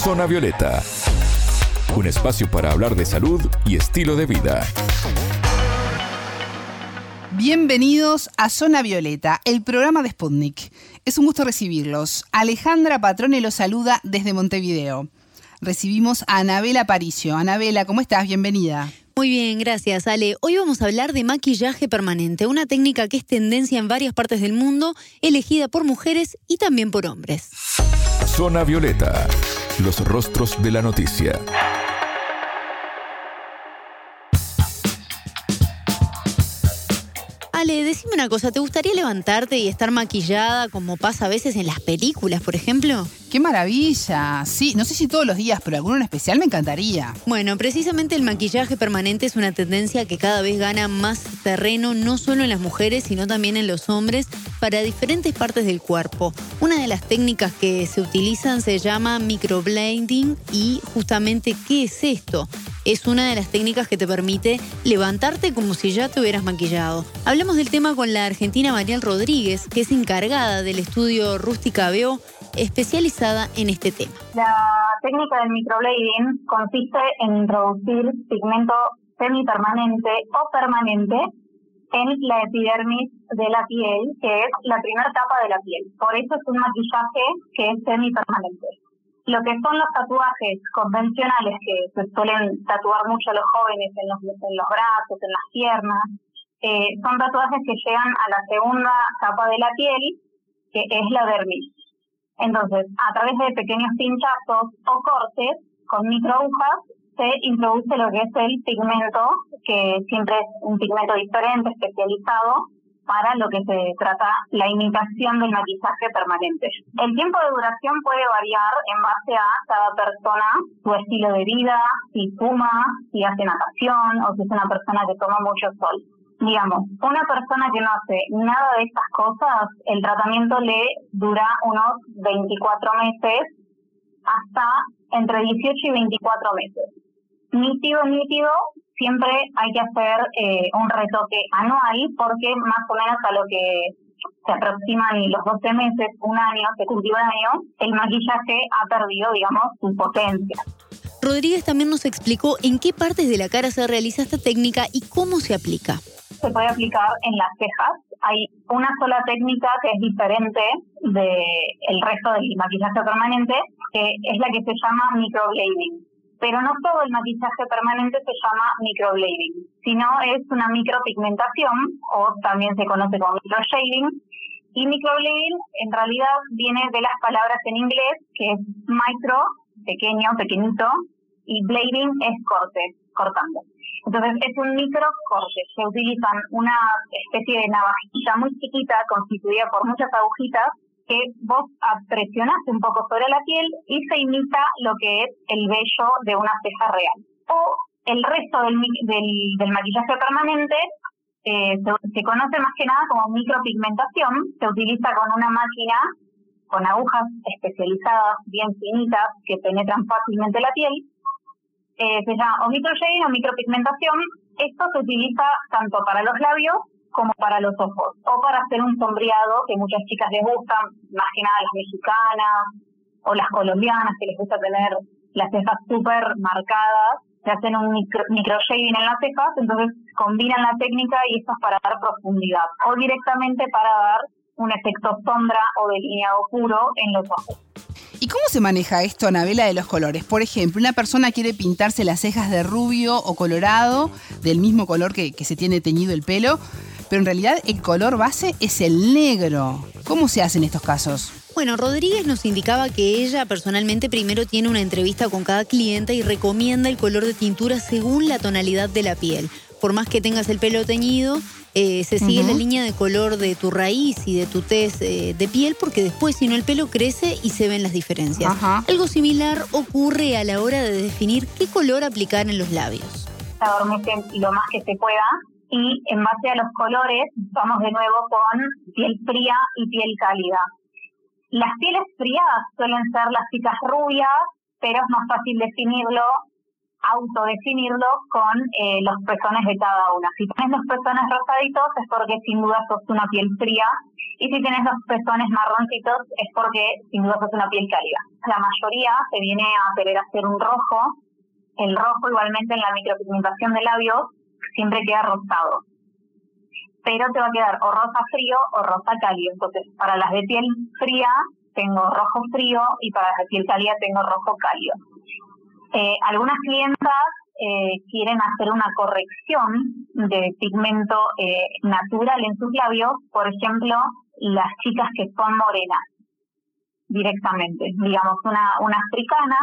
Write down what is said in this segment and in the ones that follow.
Zona Violeta, un espacio para hablar de salud y estilo de vida. Bienvenidos a Zona Violeta, el programa de Sputnik. Es un gusto recibirlos. Alejandra Patrone los saluda desde Montevideo. Recibimos a Anabela Aparicio. Anabela, ¿cómo estás? Bienvenida. Muy bien, gracias, Ale. Hoy vamos a hablar de maquillaje permanente, una técnica que es tendencia en varias partes del mundo, elegida por mujeres y también por hombres. Zona Violeta, los rostros de la noticia. Ale, decime una cosa, ¿te gustaría levantarte y estar maquillada como pasa a veces en las películas, por ejemplo? ¡Qué maravilla! Sí, no sé si todos los días, pero alguno en especial me encantaría. Bueno, precisamente el maquillaje permanente es una tendencia que cada vez gana más terreno, no solo en las mujeres, sino también en los hombres, para diferentes partes del cuerpo. Una de las técnicas que se utilizan se llama microblading y justamente, ¿qué es esto? Es una de las técnicas que te permite levantarte como si ya te hubieras maquillado. Hablamos del tema con la argentina Mariel Rodríguez, que es encargada del estudio Rústica Veo, especializada en este tema. La técnica del microblading consiste en introducir pigmento semipermanente o permanente en la epidermis de la piel, que es la primera capa de la piel. Por eso es un maquillaje que es semipermanente. Lo que son los tatuajes convencionales que se suelen tatuar mucho los jóvenes en los brazos, en las piernas, son tatuajes que llegan a la segunda capa de la piel, que es la dermis. Entonces, a través de pequeños pinchazos o cortes con microagujas se introduce lo que es el pigmento, que siempre es un pigmento diferente, especializado, para lo que se trata la imitación del maquillaje permanente. El tiempo de duración puede variar en base a cada persona, su estilo de vida, si fuma, si hace natación o si es una persona que toma mucho sol. Digamos, una persona que no hace nada de estas cosas, el tratamiento le dura unos 24 meses hasta entre 18 y 24 meses. Nítido, siempre hay que hacer un retoque anual porque más o menos a lo que se aproximan los 12 meses, un año, se cumple un año, el maquillaje ha perdido, digamos, su potencia. Rodríguez también nos explicó en qué partes de la cara se realiza esta técnica y cómo se aplica. Se puede aplicar en las cejas. Hay una sola técnica que es diferente del resto del maquillaje permanente, que es la que se llama microblading. Pero no todo el maquillaje permanente se llama microblading, sino es una micropigmentación, o también se conoce como microshading. Y microblading en realidad viene de las palabras en inglés, que es micro, pequeño, pequeñito, y blading es corte, cortando. Entonces es un microcorte. Se utilizan una especie de navajita muy chiquita constituida por muchas agujitas que vos presionás un poco sobre la piel y se imita lo que es el vello de una ceja real. O el resto del maquillaje permanente se conoce más que nada como micropigmentación. Se utiliza con una máquina con agujas especializadas, bien finitas, que penetran fácilmente la piel. Se llama o microshading o micropigmentación. Esto se utiliza tanto para los labios como para los ojos, o para hacer un sombreado que muchas chicas les gustan, más que nada las mexicanas o las colombianas, que les gusta tener las cejas súper marcadas, se hacen un microshading en las cejas, entonces combinan la técnica y esto es para dar profundidad, o directamente para dar un efecto sombra o delineado puro en los ojos. ¿Y cómo se maneja esto, Anabela, de los colores? Por ejemplo, una persona quiere pintarse las cejas de rubio o colorado, del mismo color que se tiene teñido el pelo, pero en realidad el color base es el negro. ¿Cómo se hace en estos casos? Bueno, Rodríguez nos indicaba que ella personalmente primero tiene una entrevista con cada cliente y recomienda el color de tintura según la tonalidad de la piel. Por más que tengas el pelo teñido, se sigue la línea de color de tu raíz y de tu tez de piel, porque después, si no, el pelo crece y se ven las diferencias. Algo similar ocurre a la hora de definir qué color aplicar en los labios. Se adormecen lo más que se pueda y en base a los colores vamos de nuevo con piel fría y piel cálida. Las pieles frías suelen ser las chicas rubias, pero es más fácil definirlo autodefinirlo con los pezones de cada una. Si tenés los pezones rosaditos es porque sin duda sos una piel fría, y si tenés los pezones marroncitos es porque sin duda sos una piel cálida. La mayoría se viene a querer hacer un rojo. El rojo igualmente en la micropigmentación de labios siempre queda rosado, pero te va a quedar o rosa frío o rosa cálido. Entonces, para las de piel fría tengo rojo frío y para las de piel cálida tengo rojo cálido. Algunas clientas quieren hacer una corrección de pigmento natural en sus labios, por ejemplo, las chicas que son morenas directamente, digamos una africana,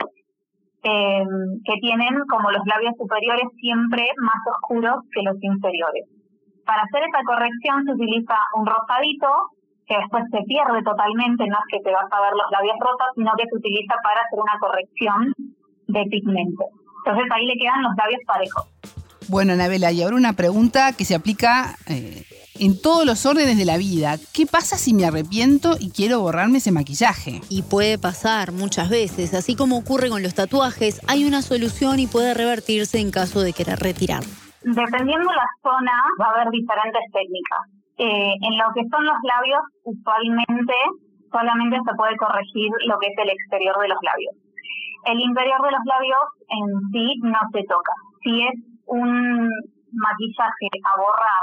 que tienen como los labios superiores siempre más oscuros que los inferiores. Para hacer esta corrección se utiliza un rosadito, que después se pierde totalmente, no es que te vas a ver los labios rosas, sino que se utiliza para hacer una corrección de pigmento. Entonces ahí le quedan los labios parejos. Bueno, Anabela, y ahora una pregunta que se aplica en todos los órdenes de la vida. ¿Qué pasa si me arrepiento y quiero borrarme ese maquillaje? Y puede pasar muchas veces, así como ocurre con los tatuajes, hay una solución y puede revertirse en caso de querer retirar. Dependiendo la zona, va a haber diferentes técnicas. En lo que son los labios, usualmente solamente se puede corregir lo que es el exterior de los labios. El interior de los labios en sí no se toca. Si es un maquillaje a borrar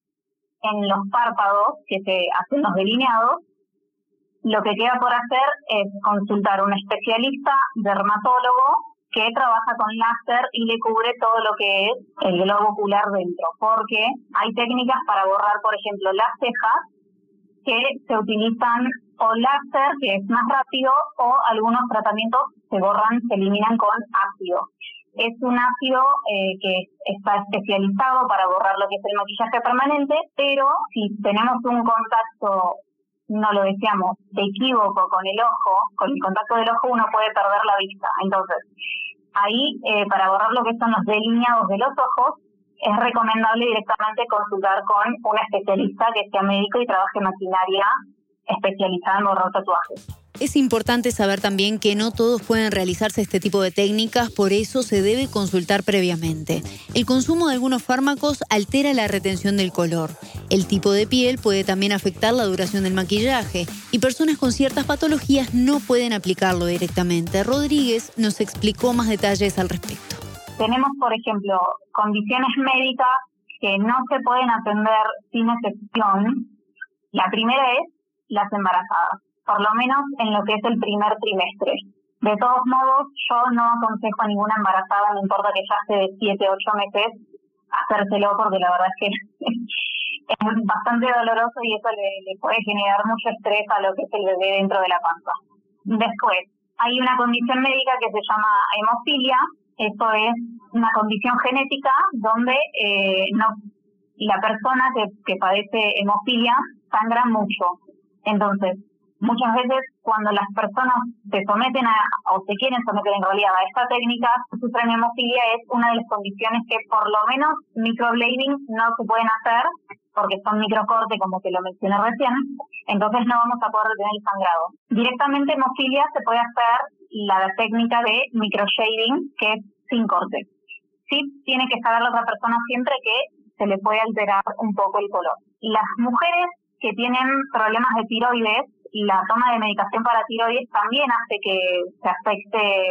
en los párpados, que se hacen los delineados, lo que queda por hacer es consultar a un especialista dermatólogo que trabaja con láser y le cubre todo lo que es el globo ocular dentro, porque hay técnicas para borrar, por ejemplo, las cejas, que se utilizan o láser, que es más rápido, o algunos tratamientos se borran, se eliminan con ácido. Es un ácido que está especializado para borrar lo que es el maquillaje permanente, pero si tenemos un contacto, no lo deseamos, de equívoco con el ojo, con el contacto del ojo uno puede perder la vista. Entonces, ahí para borrar lo que son los delineados de los ojos, es recomendable directamente consultar con un especialista que sea médico y trabaje maquinaria especializada en borrar tatuajes. Es importante saber también que no todos pueden realizarse este tipo de técnicas, por eso se debe consultar previamente. El consumo de algunos fármacos altera la retención del color. El tipo de piel puede también afectar la duración del maquillaje y personas con ciertas patologías no pueden aplicarlo directamente. Rodríguez nos explicó más detalles al respecto. Tenemos, por ejemplo, condiciones médicas que no se pueden atender sin excepción. La primera es las embarazadas, por lo menos en lo que es el primer trimestre. De todos modos, yo no aconsejo a ninguna embarazada, no importa que ya esté de 7, 8 meses, hacérselo, porque la verdad es que es bastante doloroso y eso le puede generar mucho estrés a lo que es el bebé dentro de la panza. Después, hay una condición médica que se llama hemofilia. Esto es una condición genética donde la persona que padece hemofilia sangra mucho. Entonces, muchas veces cuando las personas se someten o se quieren someter en realidad a esta técnica, sufren hemofilia, es una de las condiciones que por lo menos microblading no se pueden hacer porque son microcortes, como te lo mencioné recién, entonces no vamos a poder detener el sangrado. Directamente hemofilia se puede hacer la técnica de microshading, que es sin corte. Sí tiene que saber la otra persona siempre que se le puede alterar un poco el color. Las mujeres que tienen problemas de tiroides, la toma de medicación para tiroides también hace que se afecte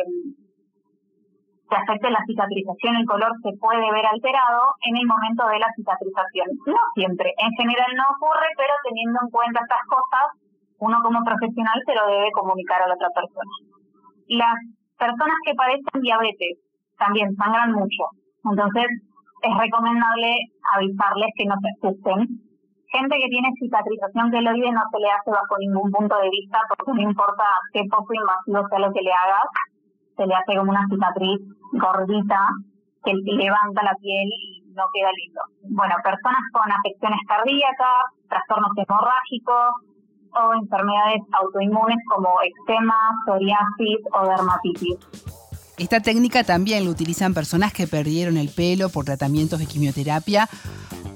la cicatrización, el color se puede ver alterado en el momento de la cicatrización. No siempre, en general no ocurre, pero teniendo en cuenta estas cosas, uno como profesional se lo debe comunicar a la otra persona. Las personas que padecen diabetes también sangran mucho, entonces es recomendable avisarles que no se asusten. Gente que tiene cicatrización queloide no se le hace bajo ningún punto de vista, porque no importa qué poco invasivo sea lo que le hagas, se le hace como una cicatriz gordita que levanta la piel y no queda lindo. Bueno, personas con afecciones cardíacas, trastornos hemorrágicos o enfermedades autoinmunes como eczema, psoriasis o dermatitis. Esta técnica también la utilizan personas que perdieron el pelo por tratamientos de quimioterapia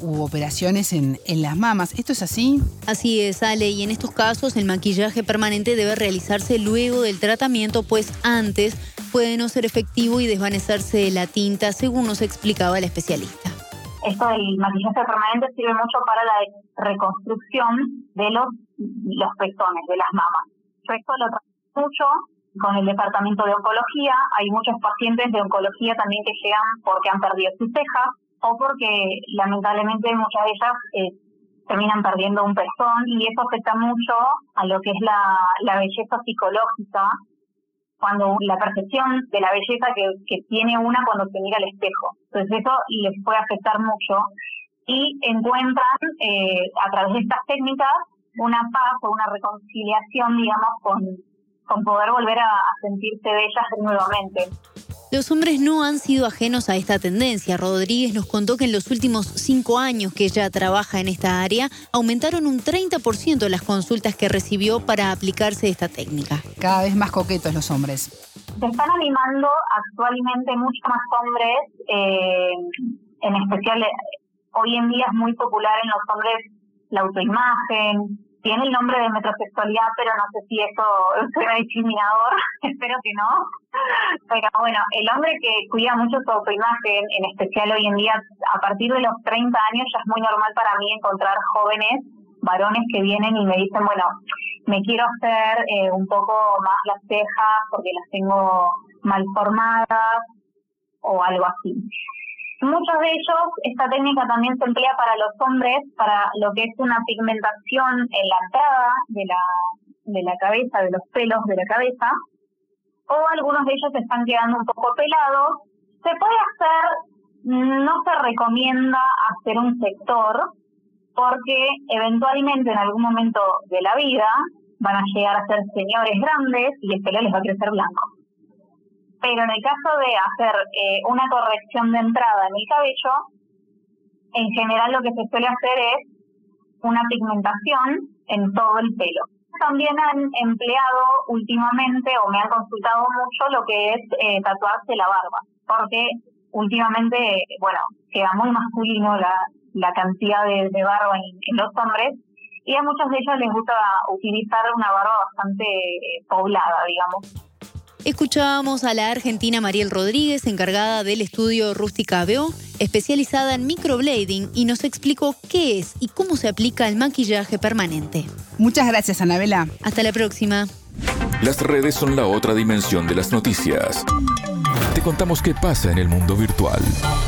u operaciones en las mamas. ¿Esto es así? Así es, Ale, y en estos casos el maquillaje permanente debe realizarse luego del tratamiento, pues antes puede no ser efectivo y desvanecerse la tinta, según nos explicaba la especialista. Esto del maquillaje permanente sirve mucho para la reconstrucción de los pezones, de las mamas. Yo esto lo trabajo mucho con el departamento de oncología. Hay muchos pacientes de oncología también que llegan porque han perdido sus cejas o porque lamentablemente muchas de ellas terminan perdiendo un pezón, y eso afecta mucho a lo que es la belleza psicológica, cuando la percepción de la belleza que tiene una cuando se mira al espejo. Entonces eso les puede afectar mucho y encuentran a través de estas técnicas una paz o una reconciliación, digamos, con poder volver a sentirse bellas nuevamente. Los hombres no han sido ajenos a esta tendencia. Rodríguez nos contó que en los últimos 5 años que ella trabaja en esta área, aumentaron un 30% las consultas que recibió para aplicarse esta técnica. Cada vez más coquetos los hombres. Se están animando actualmente mucho más hombres, en especial hoy en día es muy popular en los hombres la autoimagen. Tiene el nombre de metrosexualidad, pero no sé si eso suena discriminador, espero que no. Pero bueno, el hombre que cuida mucho su autoimagen, en especial hoy en día, a partir de los 30 años ya es muy normal para mí encontrar jóvenes, varones que vienen y me dicen, bueno, me quiero hacer un poco más las cejas porque las tengo mal formadas o algo así. Muchos de ellos, esta técnica también se emplea para los hombres, para lo que es una pigmentación en la entrada de la cabeza, de los pelos de la cabeza, o algunos de ellos están quedando un poco pelados. Se puede hacer, no se recomienda hacer un sector, porque eventualmente en algún momento de la vida van a llegar a ser señores grandes y el pelo les va a crecer blanco. Pero en el caso de hacer una corrección de entrada en el cabello, en general lo que se suele hacer es una pigmentación en todo el pelo. También han empleado últimamente, o me han consultado mucho, lo que es tatuarse la barba, porque últimamente, bueno, queda muy masculino la cantidad de barba en los hombres, y a muchos de ellos les gusta utilizar una barba bastante poblada, digamos. Escuchábamos a la argentina Mariel Rodríguez, encargada del estudio Rústica BO, especializada en microblading, y nos explicó qué es y cómo se aplica el maquillaje permanente. Muchas gracias, Anabela. Hasta la próxima. Las redes son la otra dimensión de las noticias. Te contamos qué pasa en el mundo virtual.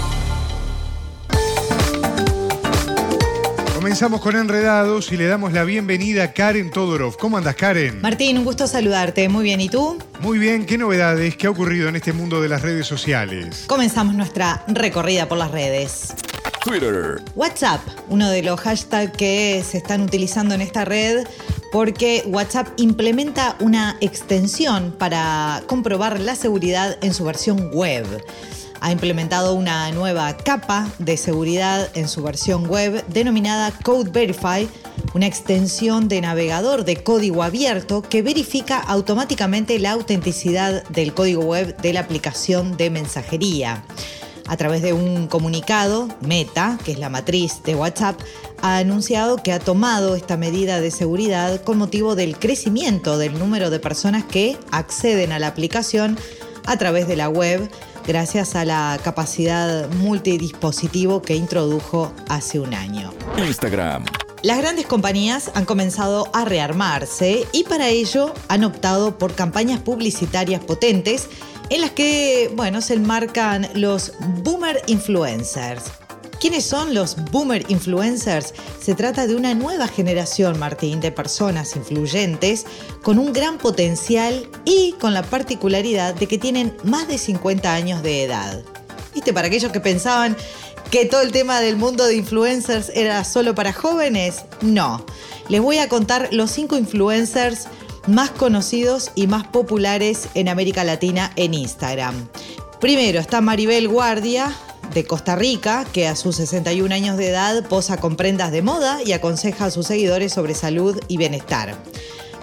Comenzamos con Enredados y le damos la bienvenida a Karen Todorov. ¿Cómo andas, Karen? Martín, un gusto saludarte. Muy bien, ¿y tú? Muy bien. ¿Qué novedades? ¿Qué ha ocurrido en este mundo de las redes sociales? Comenzamos nuestra recorrida por las redes. Twitter. WhatsApp, uno de los hashtags que se están utilizando en esta red, porque WhatsApp implementa una extensión para comprobar la seguridad en su versión web. Ha implementado una nueva capa de seguridad en su versión web denominada Code Verify, una extensión de navegador de código abierto que verifica automáticamente la autenticidad del código web de la aplicación de mensajería. A través de un comunicado, Meta, que es la matriz de WhatsApp, ha anunciado que ha tomado esta medida de seguridad con motivo del crecimiento del número de personas que acceden a la aplicación a través de la web, gracias a la capacidad multidispositivo que introdujo hace un año. Instagram. Las grandes compañías han comenzado a rearmarse y para ello han optado por campañas publicitarias potentes en las que, se enmarcan los boomer influencers. ¿Quiénes son los boomer influencers? Se trata de una nueva generación, Martín, de personas influyentes con un gran potencial y con la particularidad de que tienen más de 50 años de edad. ¿Viste? Para aquellos que pensaban que todo el tema del mundo de influencers era solo para jóvenes, no. Les voy a contar los 5 influencers más conocidos y más populares en América Latina en Instagram. Primero está Maribel Guardia, de Costa Rica, que a sus 61 años de edad posa con prendas de moda y aconseja a sus seguidores sobre salud y bienestar.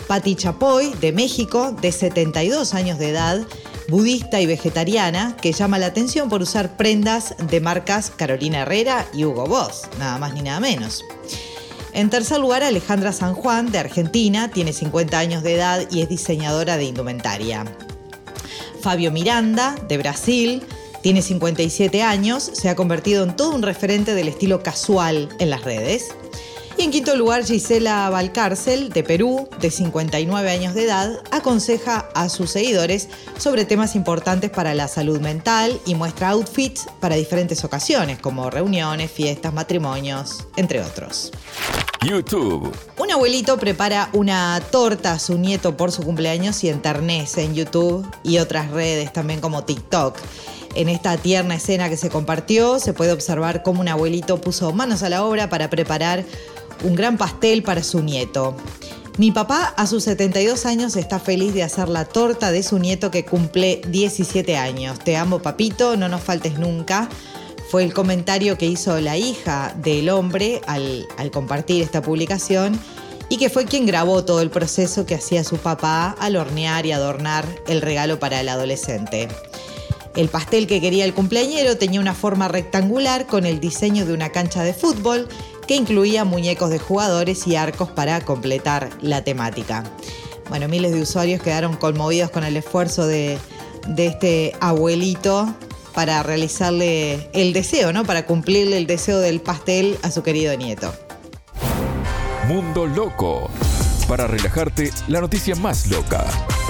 Patti Chapoy, de México, de 72 años de edad, budista y vegetariana, que llama la atención por usar prendas de marcas Carolina Herrera y Hugo Boss, nada más ni nada menos. En tercer lugar, Alejandra San Juan, de Argentina, tiene 50 años de edad y es diseñadora de indumentaria. Fabio Miranda, de Brasil, tiene 57 años, se ha convertido en todo un referente del estilo casual en las redes. Y en quinto lugar, Gisela Valcárcel, de Perú, de 59 años de edad, aconseja a sus seguidores sobre temas importantes para la salud mental y muestra outfits para diferentes ocasiones, como reuniones, fiestas, matrimonios, entre otros. YouTube. Un abuelito prepara una torta a su nieto por su cumpleaños y enternece en YouTube y otras redes, también como TikTok. En esta tierna escena que se compartió, se puede observar cómo un abuelito puso manos a la obra para preparar un gran pastel para su nieto. Mi papá, a sus 72 años, está feliz de hacer la torta de su nieto que cumple 17 años. Te amo, papito, no nos faltes nunca. Fue el comentario que hizo la hija del hombre al compartir esta publicación y que fue quien grabó todo el proceso que hacía su papá al hornear y adornar el regalo para el adolescente. El pastel que quería el cumpleañero tenía una forma rectangular con el diseño de una cancha de fútbol que incluía muñecos de jugadores y arcos para completar la temática. Bueno, miles de usuarios quedaron conmovidos con el esfuerzo de este abuelito para realizarle el deseo, ¿no? Para cumplirle el deseo del pastel a su querido nieto. Mundo Loco. Para relajarte, la noticia más loca.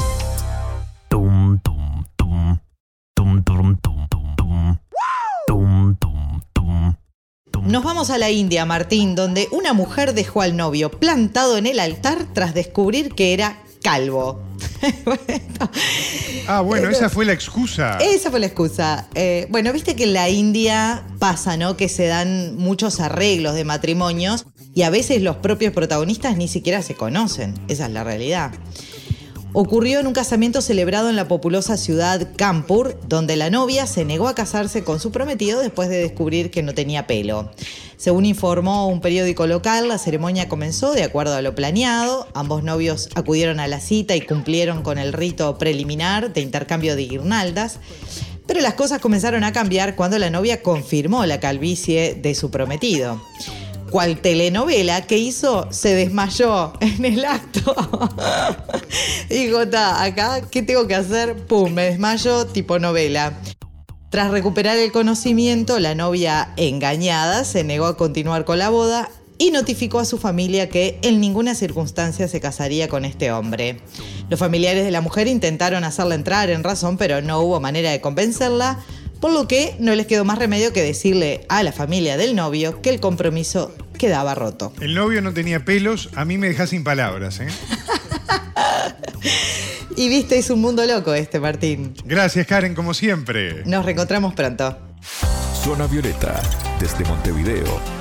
Nos vamos a la India, Martín, donde una mujer dejó al novio plantado en el altar tras descubrir que era calvo. Esa fue la excusa. Esa fue la excusa. Bueno, viste que en la India pasa, ¿no? Que se dan muchos arreglos de matrimonios y a veces los propios protagonistas ni siquiera se conocen. Esa es la realidad. Ocurrió en un casamiento celebrado en la populosa ciudad Kanpur, donde la novia se negó a casarse con su prometido después de descubrir que no tenía pelo. Según informó un periódico local, la ceremonia comenzó de acuerdo a lo planeado. Ambos novios acudieron a la cita y cumplieron con el rito preliminar de intercambio de guirnaldas. Pero las cosas comenzaron a cambiar cuando la novia confirmó la calvicie de su prometido. ¿Cuál telenovela que hizo? Se desmayó en el acto. Dijo, acá, ¿qué tengo que hacer? Pum, me desmayo, tipo novela. Tras recuperar el conocimiento, la novia, engañada, se negó a continuar con la boda y notificó a su familia que en ninguna circunstancia se casaría con este hombre. Los familiares de la mujer intentaron hacerla entrar en razón, pero no hubo manera de convencerla, por lo que no les quedó más remedio que decirle a la familia del novio que el compromiso quedaba roto. El novio no tenía pelos, a mí me deja sin palabras, ¿eh? Y viste, es un mundo loco Martín. Gracias, Karen, como siempre. Nos reencontramos pronto. Zona Violeta, desde Montevideo,